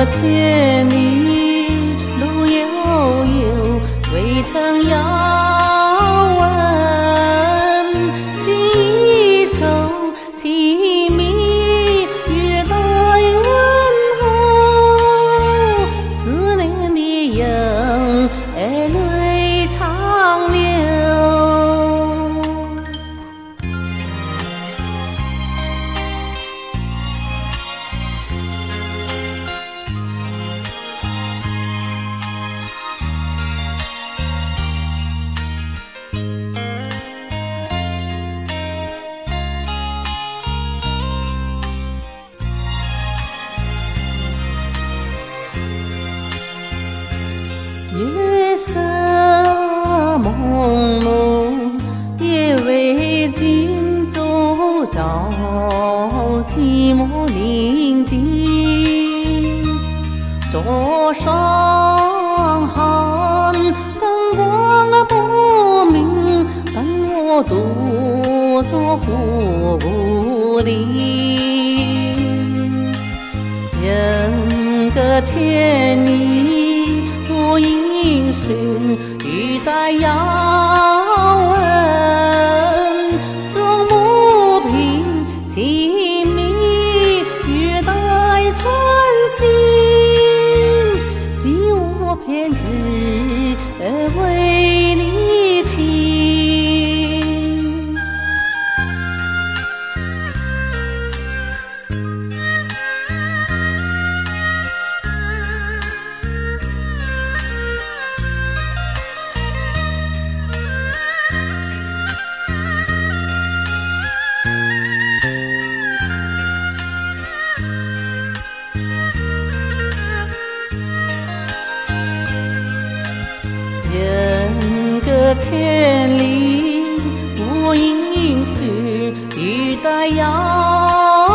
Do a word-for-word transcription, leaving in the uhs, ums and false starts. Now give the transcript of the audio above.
隔千里路悠悠，未曾遥问。心一愁，情迷月待问候。思念的影，泪长流。月色朦胧，夜未尽，烛照寂寞宁静。桌上寒，灯光不明，伴我独坐故里。人隔千里无音讯，欲待遥问。众目凭，情迷月待春心。寄我偏执为你情。人隔千里无音讯，欲待遥